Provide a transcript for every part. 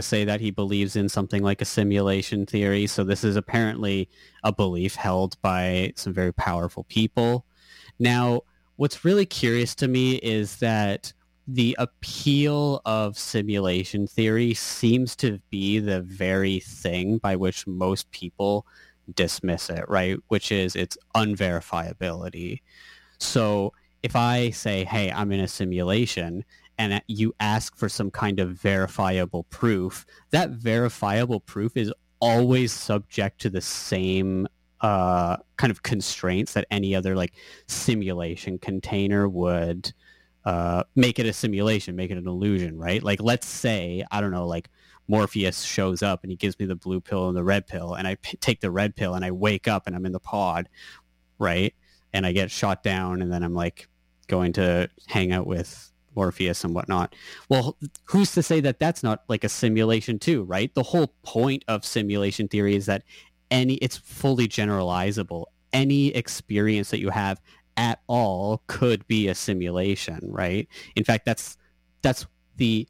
say that he believes in something like a simulation theory. So this is apparently a belief held by some very powerful people. Now, what's really curious to me is that the appeal of simulation theory seems to be the very thing by which most people dismiss it, right? Which is its unverifiability. So if I say, hey, I'm in a simulation, and you ask for some kind of verifiable proof, that verifiable proof is always subject to the same kind of constraints that any other like simulation container would make it a simulation, make it an illusion, right? Like, let's say, I don't know, like Morpheus shows up and he gives me the blue pill and the red pill, and I take the red pill and I wake up and I'm in the pod, right? And I get shot down, and then I'm like going to hang out with Morpheus and whatnot. Well, who's to say that that's not like a simulation too, right? The whole point of simulation theory is that it's fully generalizable. Any experience that you have at all could be a simulation, right? In fact, that's the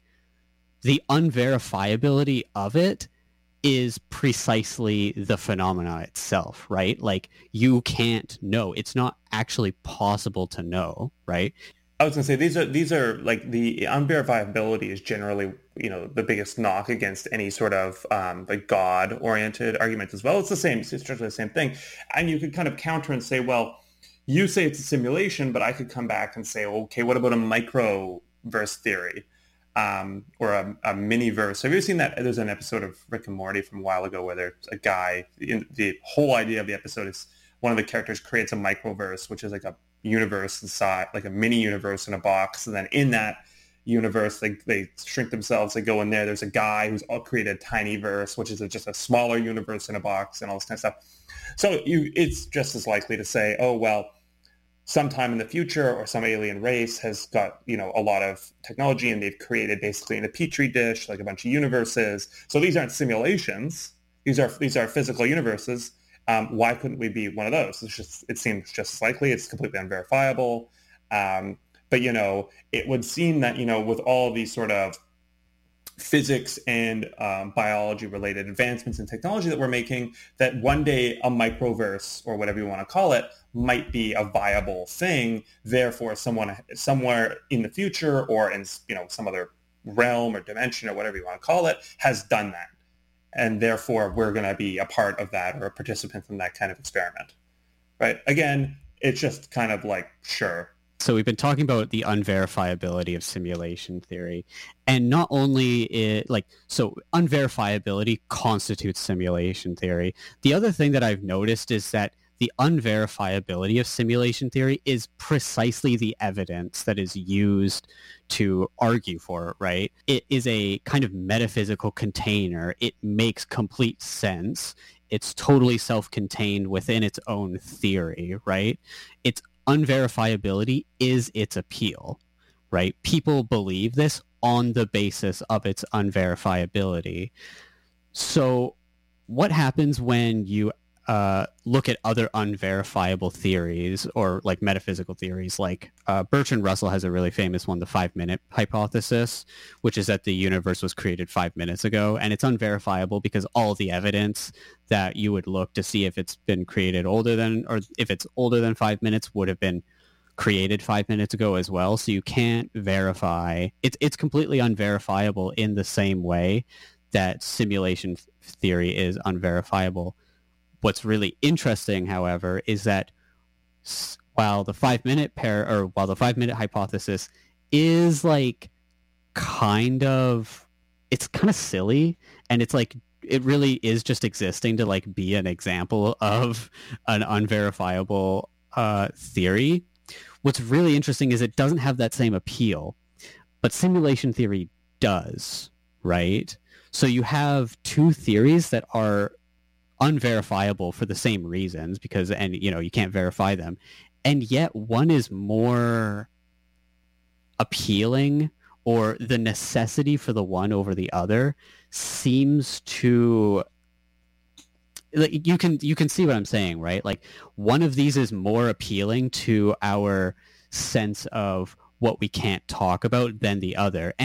unverifiability of it is precisely the phenomena itself, right? Like, you can't know. It's not actually possible to know, right? I was going to say these are like the unverifiability is generally, the biggest knock against any sort of like God-oriented argument as well. It's strictly the same thing. And you could kind of counter and say, well, you say it's a simulation, but I could come back and say, okay, what about a microverse theory or a mini-verse? Have you ever seen that? There's an episode of Rick and Morty from a while ago where there's a guy, the whole idea of the episode is one of the characters creates a microverse, which is like a universe inside, like a mini universe in a box, and then in that universe they shrink themselves, they go in there, there's a guy who's created a tiny verse, which is just a smaller universe in a box, and all this kind of stuff. So it's just as likely to say, oh well, sometime in the future or some alien race has got a lot of technology and they've created basically in a petri dish like a bunch of universes. So these aren't simulations, these are physical universes. Why couldn't we be one of those? It seems just as likely. It's completely unverifiable. But, it would seem that, with all these sort of physics and biology-related advancements in technology that we're making, that one day a microverse, or whatever you want to call it, might be a viable thing. Therefore, someone somewhere in the future or in, some other realm or dimension or whatever you want to call it has done that. And therefore, we're going to be a part of that or a participant in that kind of experiment, right? Again, it's just kind of like, sure. So we've been talking about the unverifiability of simulation theory. And not only so unverifiability constitutes simulation theory. The other thing that I've noticed is that the unverifiability of simulation theory is precisely the evidence that is used to argue for it, right? It is a kind of metaphysical container. It makes complete sense. It's totally self-contained within its own theory, right? Its unverifiability is its appeal, right? People believe this on the basis of its unverifiability. So what happens when you look at other unverifiable theories or like metaphysical theories? Like Bertrand Russell has a really famous one, the 5-minute hypothesis, which is that the universe was created 5 minutes ago, and it's unverifiable because all the evidence that you would look to see if it's been created older than, or if it's older than 5 minutes, would have been created 5 minutes ago as well. So you can't verify. It's completely unverifiable in the same way that simulation theory is unverifiable. What's really interesting, however, is that while the 5-minute hypothesis is like it's kind of silly, and it's like it really is just existing to like be an example of an unverifiable theory. What's really interesting is it doesn't have that same appeal, but simulation theory does, right? So you have two theories that are unverifiable for the same reasons you can't verify them, and yet one is more appealing, or the necessity for the one over the other seems to, like, you can see what I'm saying, right? Like, one of these is more appealing to our sense of what we can't talk about than the other. And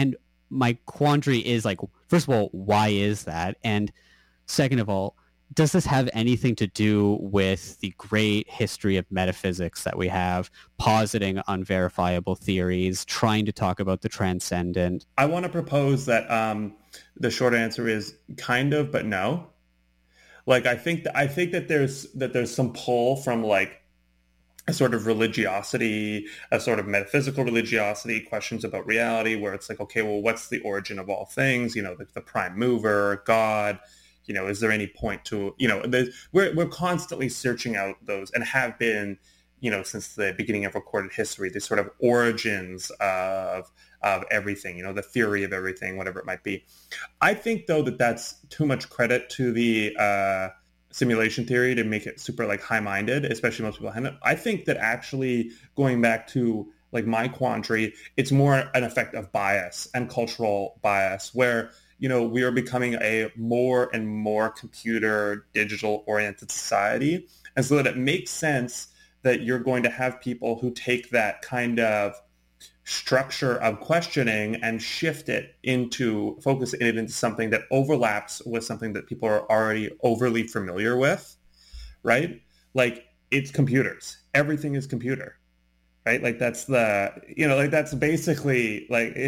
my quandary is like, first of all, why is that? And second of all, does this have anything to do with the great history of metaphysics that we have, positing unverifiable theories, trying to talk about the transcendent? I want to propose that the short answer is kind of, but no. Like I think that there's some pull from like a sort of religiosity, a sort of metaphysical religiosity, questions about reality, where it's like, okay, well, what's the origin of all things? You know, the prime mover, God. You know, is there any point to, you know, we're constantly searching out those, and have been, you know, since the beginning of recorded history, the sort of origins of everything, you know, the theory of everything, whatever it might be. I think, though, that that's too much credit to the simulation theory to make it super like high-minded, especially most people. I think that actually going back to like my quandary, it's more an effect of bias and cultural bias, where, you know, we are becoming a more and more computer digital oriented society. And so that it makes sense that you're going to have people who take that kind of structure of questioning and shift it into, focus it into something that overlaps with something that people are already overly familiar with, right? Like, it's computers. Everything is computer, right? Like that's the, you know, like that's basically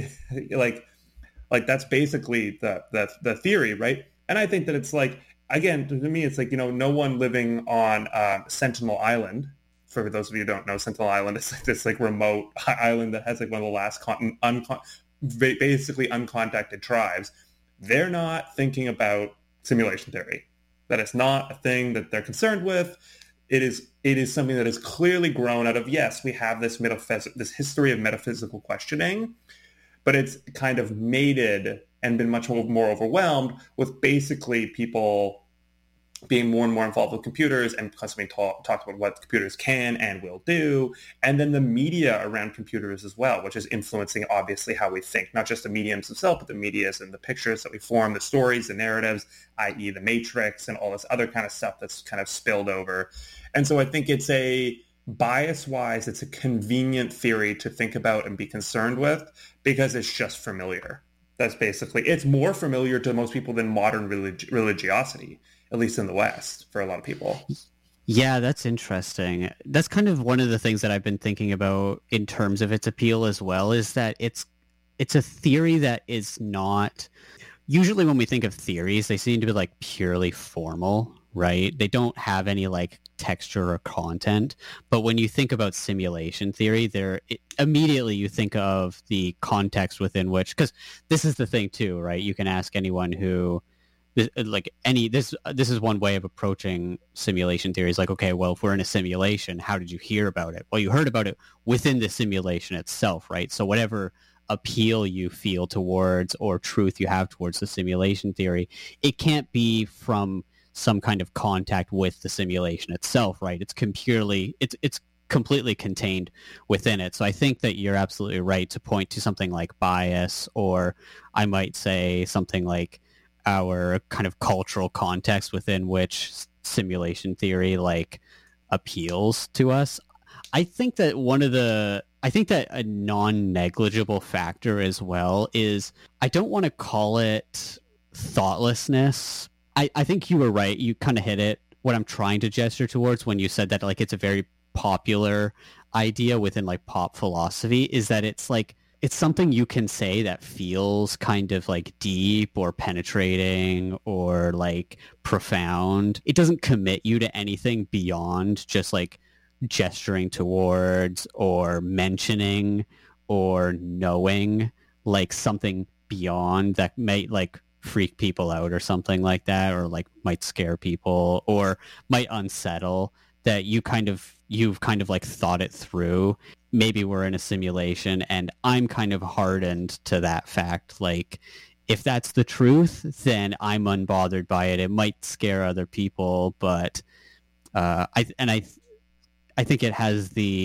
like that's basically the theory, right? And I think that it's like, again, to me, it's like, you know, no one living on Sentinel Island. For those of you who don't know, Sentinel Island is like this like remote island that has like one of the last basically uncontacted tribes. They're not thinking about simulation theory. That is not a thing that they're concerned with. It is something that is clearly grown out of, yes, we have this this history of metaphysical questioning, but it's kind of mated and been much more overwhelmed with basically people being more and more involved with computers and constantly talked about what computers can and will do. And then the media around computers as well, which is influencing obviously how we think, not just the mediums themselves, but the medias and the pictures that we form, the stories, the narratives, i.e. the Matrix and all this other kind of stuff that's kind of spilled over. And so I think it's a bias-wise, it's a convenient theory to think about and be concerned with because it's just familiar. That's basically, it's more familiar to most people than modern religiosity, at least in the West, for a lot of people. Yeah, that's interesting. That's kind of one of the things that I've been thinking about in terms of its appeal as well, is that it's a theory that is not, usually when we think of theories, they seem to be like purely formal, right? They don't have any like texture or content. But when you think about simulation theory, immediately you think of the context within which, because this is the thing too, right? You can ask anyone who, this is one way of approaching simulation theory. Is like, okay, well, if we're in a simulation, how did you hear about it? Well, you heard about it within the simulation itself, right? So whatever appeal you feel towards or truth you have towards the simulation theory, it can't be from some kind of contact with the simulation itself, right? It's completely contained within it. So I think that you're absolutely right to point to something like bias, or I might say something like our kind of cultural context within which simulation theory like appeals to us. I think that a non-negligible factor as well is, I don't want to call it thoughtlessness. I think you were right. You kind of hit it. What I'm trying to gesture towards when you said that like it's a very popular idea within like pop philosophy is that it's like, it's something you can say that feels kind of like deep or penetrating or like profound. It doesn't commit you to anything beyond just like gesturing towards or mentioning or knowing like something beyond that may like freak people out or something like that, or like might scare people or might unsettle, that you've kind of like thought it through. Maybe we're in a simulation and I'm kind of hardened to that fact. Like, if that's the truth, then I'm unbothered by it. It might scare other people, but I think it has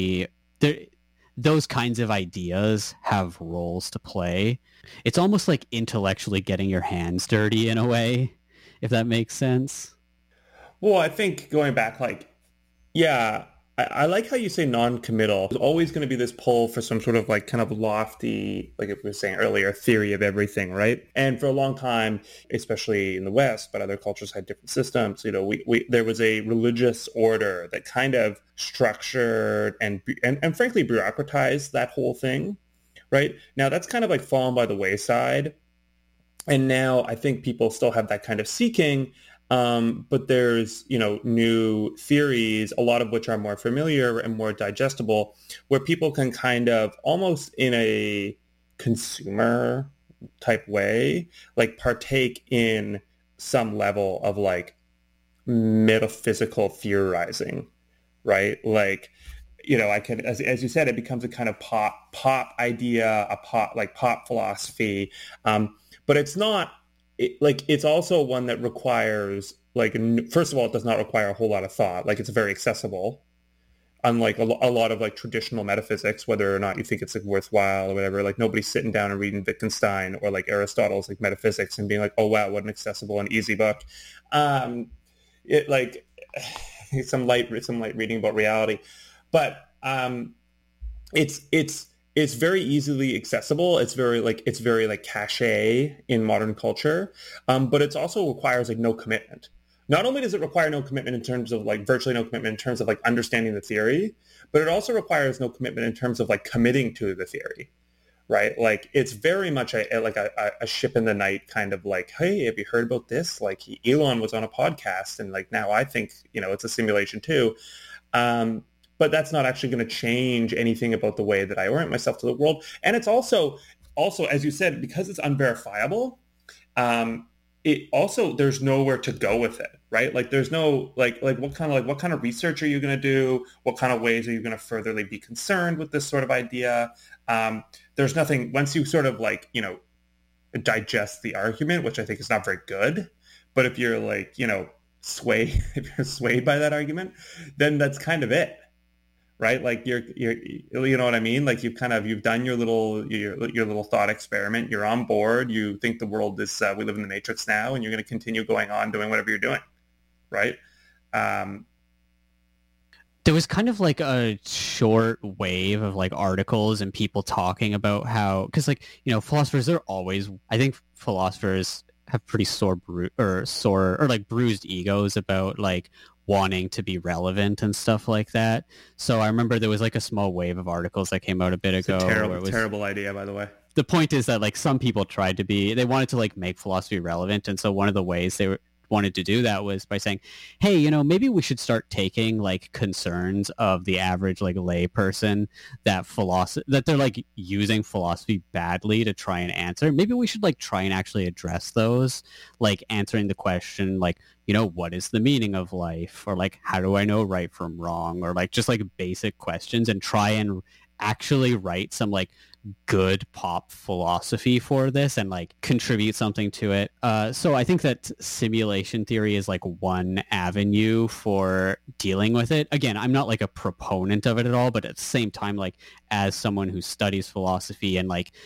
those kinds of ideas have roles to play. It's almost like intellectually getting your hands dirty in a way, if that makes sense. Well, I think going back, like, yeah, I like how you say non-committal. There's always going to be this pull for some sort of like kind of lofty, like we were saying earlier, theory of everything, right? And for a long time, especially in the West, but other cultures had different systems. You know, we there was a religious order that kind of structured and frankly bureaucratized that whole thing, right? Now that's kind of like fallen by the wayside. And now I think people still have that kind of seeking, but there's, you know, new theories, a lot of which are more familiar and more digestible, where people can kind of almost in a consumer type way, like partake in some level of like metaphysical theorizing, right? Like, you know, I could, as you said, it becomes a kind of pop idea, pop philosophy. But it's not it's also one that requires like, first of all, it does not require a whole lot of thought. Like it's very accessible, unlike a lot of like traditional metaphysics, whether or not you think it's like worthwhile or whatever. Like nobody's sitting down and reading Wittgenstein or like Aristotle's like metaphysics and being like, oh wow, what an accessible and easy book. It like some light reading about reality, but it's very easily accessible. It's very like cachet in modern culture, but it also requires like no commitment. Not only does it require no commitment in terms of like virtually no commitment in terms of like understanding the theory, but it also requires no commitment in terms of like committing to the theory, right? Like it's very much a ship in the night kind of like, hey, have you heard about this? Like Elon was on a podcast and like now I think, you know, it's a simulation too. But that's not actually going to change anything about the way that I orient myself to the world. And it's also, as you said, because it's unverifiable, it also, there's nowhere to go with it, right? Like there's no, what kind of research are you going to do? What kind of ways are you going to furtherly be concerned with this sort of idea? There's nothing, once you sort of like, you know, digest the argument, which I think is not very good. But if you're like, you know, if you're swayed by that argument, then that's kind of it. Right, like you're, you know what I mean. Like you've done your little thought experiment. You're on board. You think the world is we live in the Matrix now, and you're going to continue going on doing whatever you're doing, right? There was kind of like a short wave of like articles and people talking about how, because like, you know, philosophers are always, I think philosophers have pretty bruised egos about like wanting to be relevant and stuff like that. So I remember there was like a small wave of articles that came out a bit ago. Terrible idea, by the way. The point is that like some people they wanted to like make philosophy relevant. And so one of the ways they wanted to do that was by saying, hey, you know, maybe we should start taking like concerns of the average like lay person that they're like using philosophy badly to try and answer. Maybe we should like try and actually address those, like answering the question like, you know, what is the meaning of life, or like how do I know right from wrong, or like just like basic questions, and try and actually write some like good pop philosophy for this and like contribute something to it. So I think that simulation theory is like one avenue for dealing with it. Again, I'm not like a proponent of it at all, but at the same time, like as someone who studies philosophy and like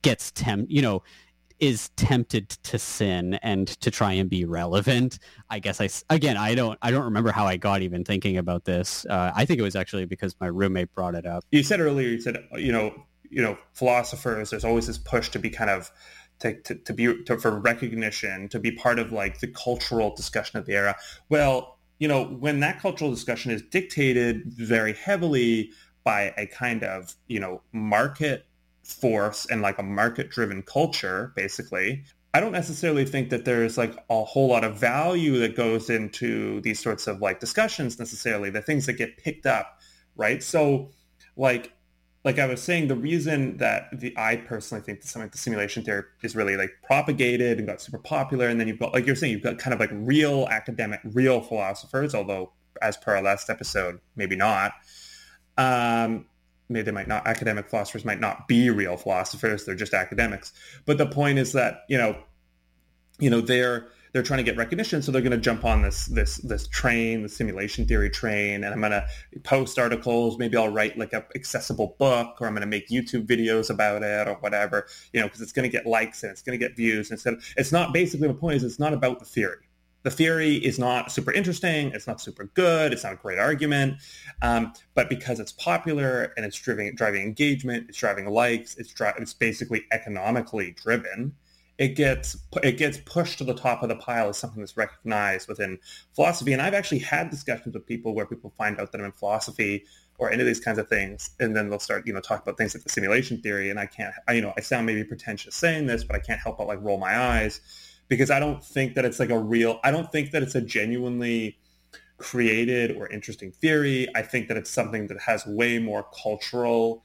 is tempted to sin and to try and be relevant. I guess I don't remember how I got even thinking about this. I think it was actually because my roommate brought it up. You said earlier, you know, philosophers, there's always this push to be kind of for recognition, to be part of like the cultural discussion of the era. Well, you know, when that cultural discussion is dictated very heavily by a kind of, you know, market force and like a market-driven culture, basically, I don't necessarily think that there's like a whole lot of value that goes into these sorts of like discussions necessarily, the things that get picked up, right? So like I was saying, the reason that I personally think that something like the simulation theory is really like propagated and got super popular, and then you've got, like you're saying, you've got kind of like real academic, real philosophers, although as per our last episode, maybe not. Maybe they might not, academic philosophers might not be real philosophers, they're just academics. But the point is that, you know, they're trying to get recognition, so they're going to jump on this train, the simulation theory train, and I'm going to post articles. Maybe I'll write like a accessible book, or I'm going to make YouTube videos about it, or whatever, you know, because it's going to get likes and it's going to get views. Instead, it's not, basically the point is it's not about the theory, the theory is not super interesting, it's not super good, it's not a great argument, but because it's popular and it's driving engagement, it's driving likes, it's basically economically driven, it gets pushed to the top of the pile as something that's recognized within philosophy. And I've actually had discussions with people where people find out that I'm in philosophy or into these kinds of things, and then they'll start, talk about things like the simulation theory, and I sound maybe pretentious saying this, but I can't help but like roll my eyes, because I don't think that it's like I don't think that it's a genuinely created or interesting theory. I think that it's something that has way more cultural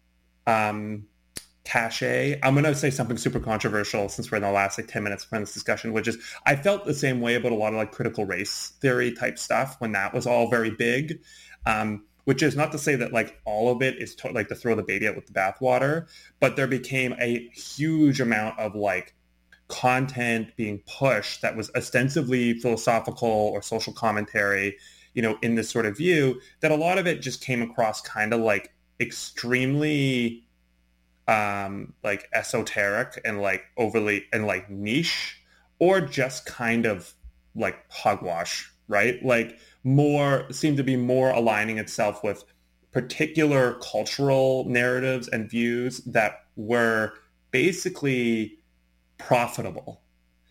cachet. I'm going to say something super controversial since we're in the last 10 minutes from this discussion, which is I felt the same way about a lot of like critical race theory type stuff when that was all very big, which is not to say that like all of it is like to throw the baby out with the bathwater, but there became a huge amount of like content being pushed that was ostensibly philosophical or social commentary, in this sort of view, that a lot of it just came across kind of like extremely like esoteric and like overly and like niche, or just kind of like hogwash, right? Like seemed to be more aligning itself with particular cultural narratives and views that were basically profitable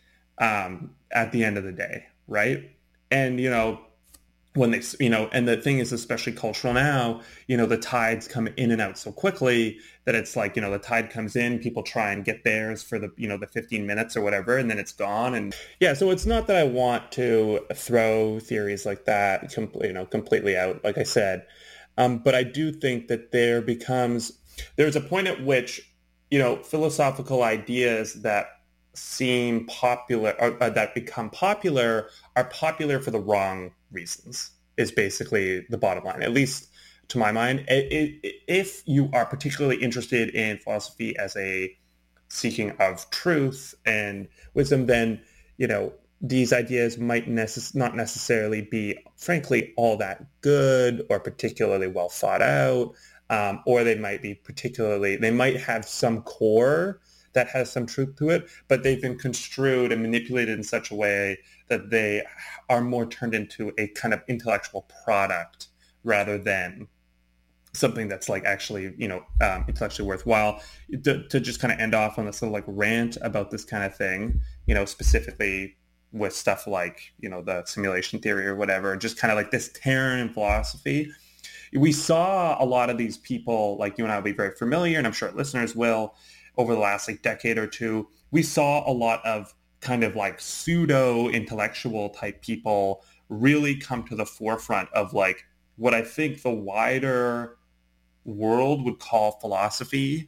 at the end of the day, right? And when they, and the thing is, especially cultural now, the tides come in and out so quickly that it's like, the tide comes in, people try and get theirs for the, the 15 minutes or whatever, and then it's gone. And yeah, so it's not that I want to throw theories like that completely out, like I said. But I do think that there's a point at which, philosophical ideas that seem popular or that become popular are popular for the wrong reasons, is basically the bottom line, at least to my mind. If you are particularly interested in philosophy as a seeking of truth and wisdom, then, these ideas might not necessarily be, frankly, all that good or particularly well thought out, or they might have some core that has some truth to it, but they've been construed and manipulated in such a way that they are more turned into a kind of intellectual product rather than something that's like actually, intellectually worthwhile. To just kind of end off on this little like rant about this kind of thing, specifically with stuff like, the simulation theory or whatever, just kind of like this tear in philosophy. We saw a lot of these people, like you and I will be very familiar, and I'm sure listeners will, over the last like decade or two. We saw a lot of kind of like pseudo intellectual type people really come to the forefront of like what I think the wider world would call philosophy,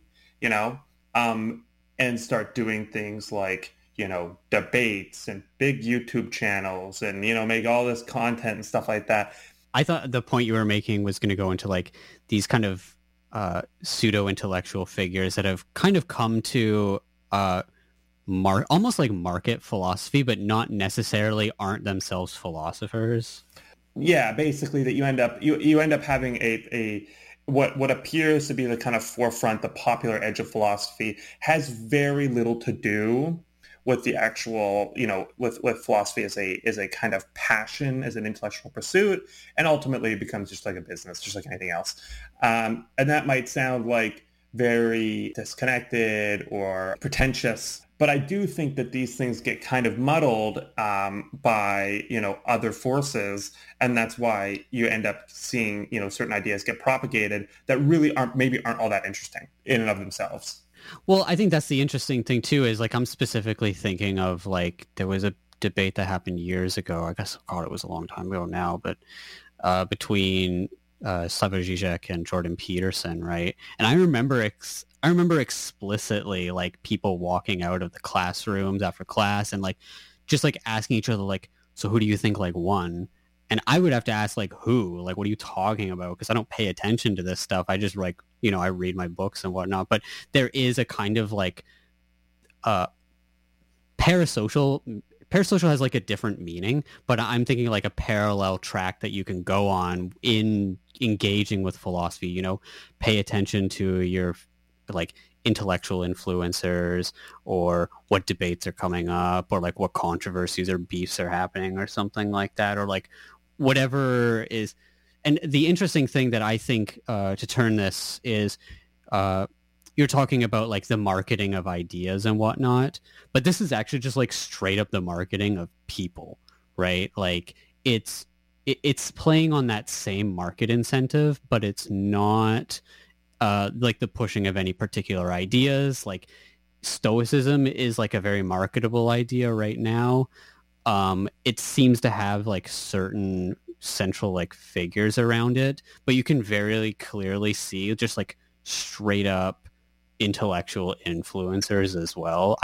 and start doing things like, debates and big YouTube channels and, make all this content and stuff like that. I thought the point you were making was going to go into like these kind of pseudo-intellectual figures that have kind of come to almost like market philosophy, but not necessarily aren't themselves philosophers. Yeah, basically that you end up having a what appears to be the kind of forefront, the popular edge of philosophy, has very little to do with the actual, with philosophy as a kind of passion, as an intellectual pursuit, and ultimately it becomes just like a business, just like anything else. And that might sound like very disconnected or pretentious, but I do think that these things get kind of muddled by, other forces, and that's why you end up seeing, certain ideas get propagated that really aren't all that interesting in and of themselves. Well, I think that's the interesting thing too, is like I'm specifically thinking of like there was a debate that happened years ago. I guess, God, it was a long time ago now, but between Slavoj Žižek and Jordan Peterson, right? And I remember explicitly like people walking out of the classrooms after class and like just like asking each other like, so who do you think like won? And I would have to ask like, who? Like, what are you talking about? Because I don't pay attention to this stuff. I just like, I read my books and whatnot. But there is a kind of like parasocial has like a different meaning, but I'm thinking like a parallel track that you can go on in engaging with philosophy, pay attention to your like intellectual influencers, or what debates are coming up, or like what controversies or beefs are happening or something like that, or like whatever is. And the interesting thing that I think to turn this is you're talking about like the marketing of ideas and whatnot, but this is actually just like straight up the marketing of people, right? Like it's playing on that same market incentive, but it's not like the pushing of any particular ideas. Like stoicism is like a very marketable idea right now. It seems to have like certain central like figures around it, but you can very clearly see just like straight up intellectual influencers as well.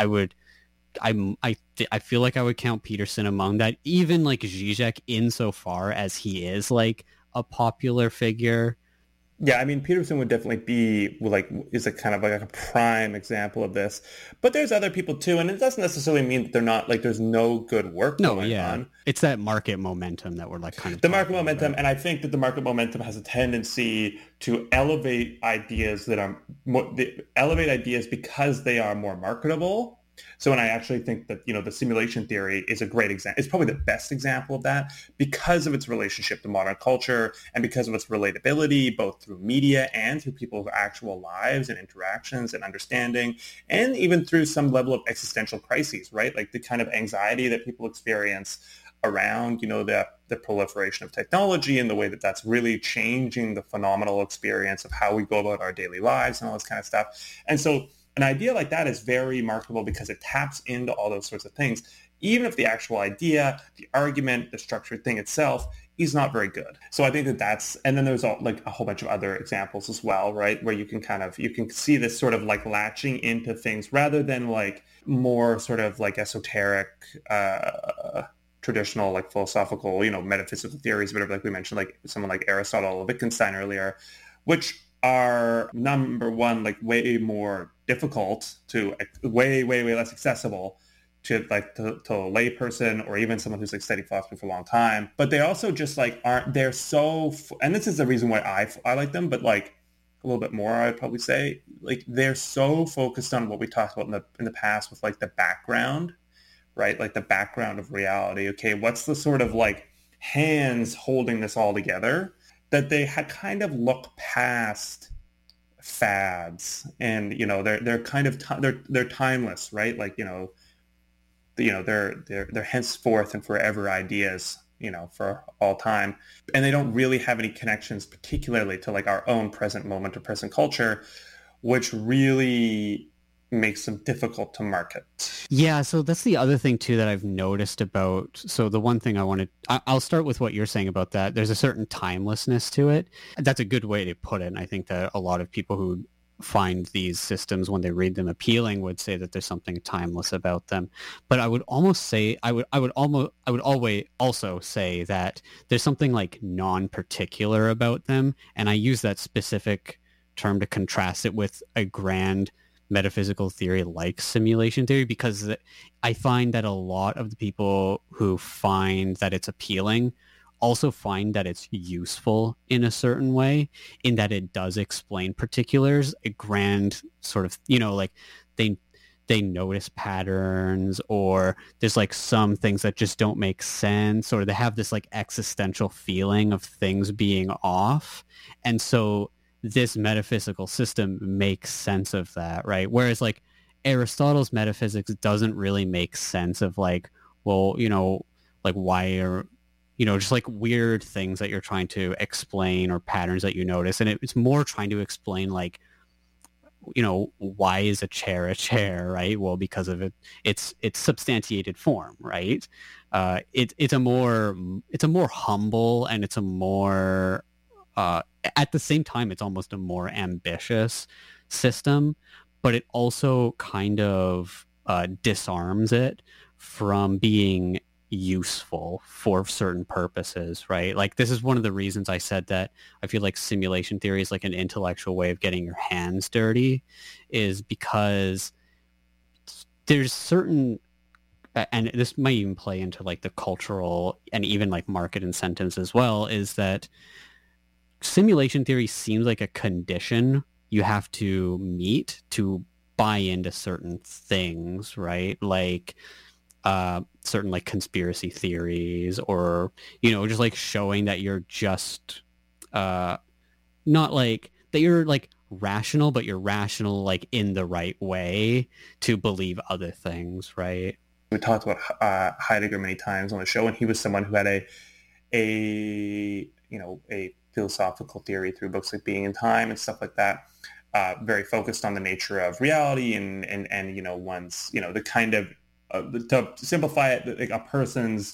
I feel like I would count Peterson among that, even like Zizek insofar as he is like a popular figure. Yeah, I mean, Peterson would definitely be like, is a kind of like a prime example of this. But there's other people too, and it doesn't necessarily mean that they're not like there's no good work going on. It's that market momentum that we're like kind of the market momentum, and I think that the market momentum has a tendency to elevate ideas that are elevate ideas because they are more marketable. So, and I actually think that, the simulation theory is a great example. It's probably the best example of that because of its relationship to modern culture and because of its relatability, both through media and through people's actual lives and interactions and understanding, and even through some level of existential crises, right? Like the kind of anxiety that people experience around, the proliferation of technology and the way that that's really changing the phenomenal experience of how we go about our daily lives and all this kind of stuff. And so an idea like that is very marketable because it taps into all those sorts of things, even if the actual idea, the argument, the structured thing itself is not very good. So I think that that's, and then there's like a whole bunch of other examples as well, right? Where you can see this sort of like latching into things rather than like more sort of like esoteric, traditional, like philosophical, metaphysical theories, whatever, like we mentioned, like someone like Aristotle or Wittgenstein earlier, which are number one, like way more difficult to, way less accessible to like to a lay person or even someone who's like studied philosophy for a long time. But they also just like aren't, they're so, and this is the reason why I like them, but like a little bit more, I'd probably say, like they're so focused on what we talked about in the past with like the background, right? Like the background of reality. Okay, what's the sort of like hands holding this all together, that they had kind of look past fads and, they're kind of, they're timeless, right? Like, they're henceforth and forever ideas, for all time. And they don't really have any connections particularly to like our own present moment or present culture, which really makes them difficult to market. Yeah, so that's the other thing too that I've noticed about, so the one thing I'll start with what you're saying about that. There's a certain timelessness to it. That's a good way to put it. And I think that a lot of people who find these systems when they read them appealing would say that there's something timeless about them. But I would almost say, I would always also say that there's something like non-particular about them. And I use that specific term to contrast it with a grand metaphysical theory like simulation theory, because I find that a lot of the people who find that it's appealing also find that it's useful in a certain way, in that it does explain particulars, a grand sort of, like they notice patterns, or there's like some things that just don't make sense, or they have this like existential feeling of things being off. And so this metaphysical system makes sense of that, right? Whereas like Aristotle's metaphysics doesn't really make sense of like, well, like why are, just like weird things that you're trying to explain or patterns that you notice. And it's more trying to explain like, why is a chair, right? Well, because of it's substantiated form, right? It's a more humble, and it's a more, at the same time, it's almost a more ambitious system, but it also kind of disarms it from being useful for certain purposes, right? Like this is one of the reasons I said that I feel like simulation theory is like an intellectual way of getting your hands dirty, is because there's certain, and this might even play into like the cultural and even like market incentives as well, is that simulation theory seems like a condition you have to meet to buy into certain things, right? Like certain like conspiracy theories, or just like showing that you're just not like that you're like rational, but you're rational like in the right way to believe other things, right? We talked about Heidegger many times on the show, and he was someone who had a philosophical theory through books like Being and Time and stuff like that, very focused on the nature of reality and one's the kind of to simplify it, like a person's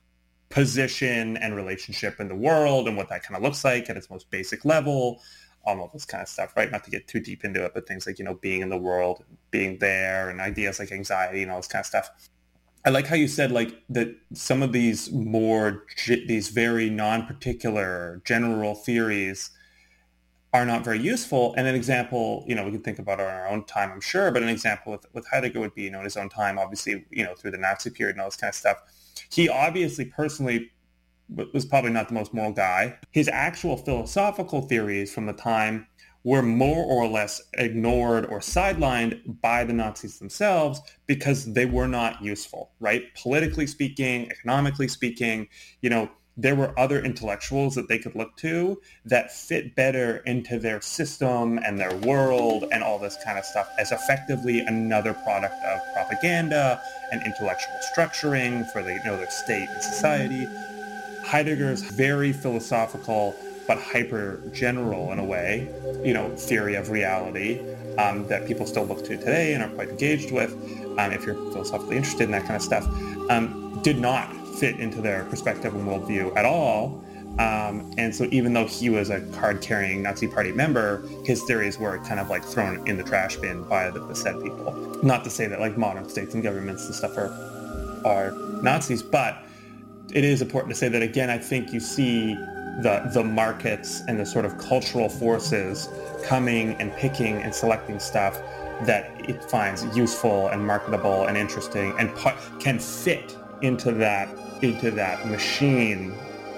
position and relationship in the world and what that kind of looks like at its most basic level, all of this kind of stuff, right? Not to get too deep into it, but things like being in the world, being there, and ideas like anxiety and all this kind of stuff. I like how you said like that some of these these very non-particular general theories are not very useful. And an example, we can think about our own time, I'm sure, but an example with Heidegger would be, in his own time, obviously, through the Nazi period and all this kind of stuff. He obviously personally was probably not the most moral guy. His actual philosophical theories from the time were more or less ignored or sidelined by the Nazis themselves because they were not useful, right? Politically speaking, economically speaking, there were other intellectuals that they could look to that fit better into their system and their world and all this kind of stuff as effectively another product of propaganda and intellectual structuring for their state and society. Heidegger's very philosophical but hyper general in a way, theory of reality that people still look to today and are quite engaged with, if you're philosophically interested in that kind of stuff, did not fit into their perspective and worldview at all. And so even though he was a card-carrying Nazi Party member, his theories were kind of like thrown in the trash bin by the said people. Not to say that like modern states and governments and stuff are Nazis, but it is important to say that, again, I think you see the markets and the sort of cultural forces coming and picking and selecting stuff that it finds useful and marketable and interesting and can fit into that machine.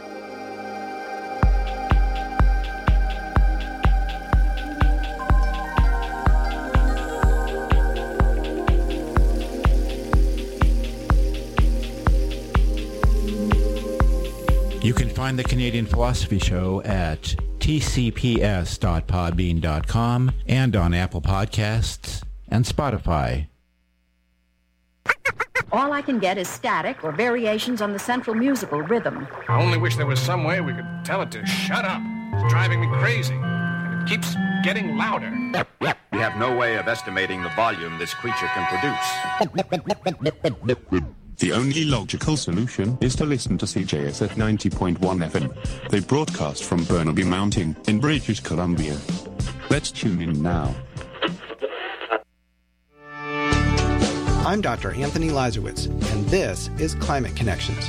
You can find the Canadian Philosophy Show at tcps.podbean.com and on Apple Podcasts and Spotify. All I can get is static or variations on the central musical rhythm. I only wish there was some way we could tell it to shut up. It's driving me crazy, and it keeps getting louder. We have no way of estimating the volume this creature can produce. The only logical solution is to listen to CJS at 90.1 FM. They broadcast from Burnaby Mountain in British Columbia. Let's tune in now. I'm Dr. Anthony Lazarowitz, and this is Climate Connections.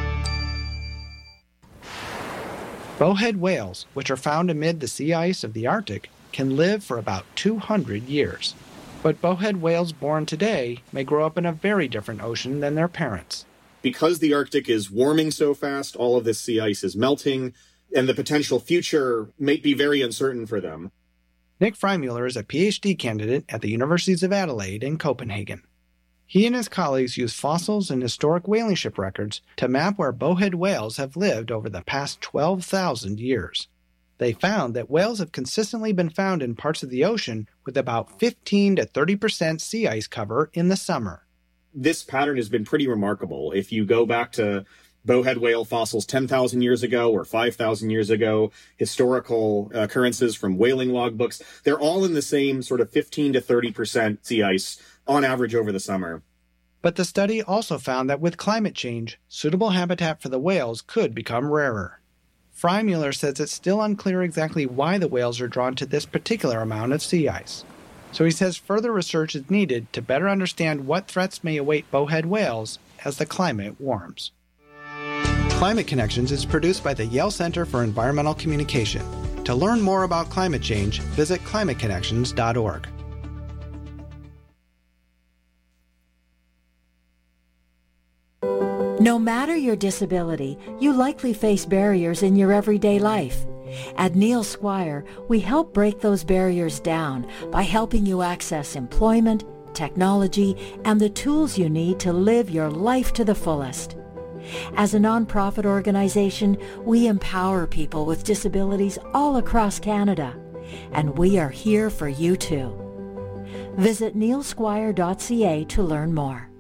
Bowhead whales, which are found amid the sea ice of the Arctic, can live for about 200 years. But bowhead whales born today may grow up in a very different ocean than their parents. Because the Arctic is warming so fast, all of this sea ice is melting, and the potential future may be very uncertain for them. Nick Freimuller is a PhD candidate at the Universities of Adelaide and Copenhagen. He and his colleagues use fossils and historic whaling ship records to map where bowhead whales have lived over the past 12,000 years. They found that whales have consistently been found in parts of the ocean with about 15 to 30% sea ice cover in the summer. This pattern has been pretty remarkable. If you go back to bowhead whale fossils 10,000 years ago or 5,000 years ago, historical occurrences from whaling logbooks, they're all in the same sort of 15 to 30% sea ice on average over the summer. But the study also found that with climate change, suitable habitat for the whales could become rarer. Freimuller says it's still unclear exactly why the whales are drawn to this particular amount of sea ice. So he says further research is needed to better understand what threats may await bowhead whales as the climate warms. Climate Connections is produced by the Yale Center for Environmental Communication. To learn more about climate change, visit climateconnections.org. No matter your disability, you likely face barriers in your everyday life. At Neil Squire, we help break those barriers down by helping you access employment, technology, and the tools you need to live your life to the fullest. As a nonprofit organization, we empower people with disabilities all across Canada, and we are here for you too. Visit neilsquire.ca to learn more.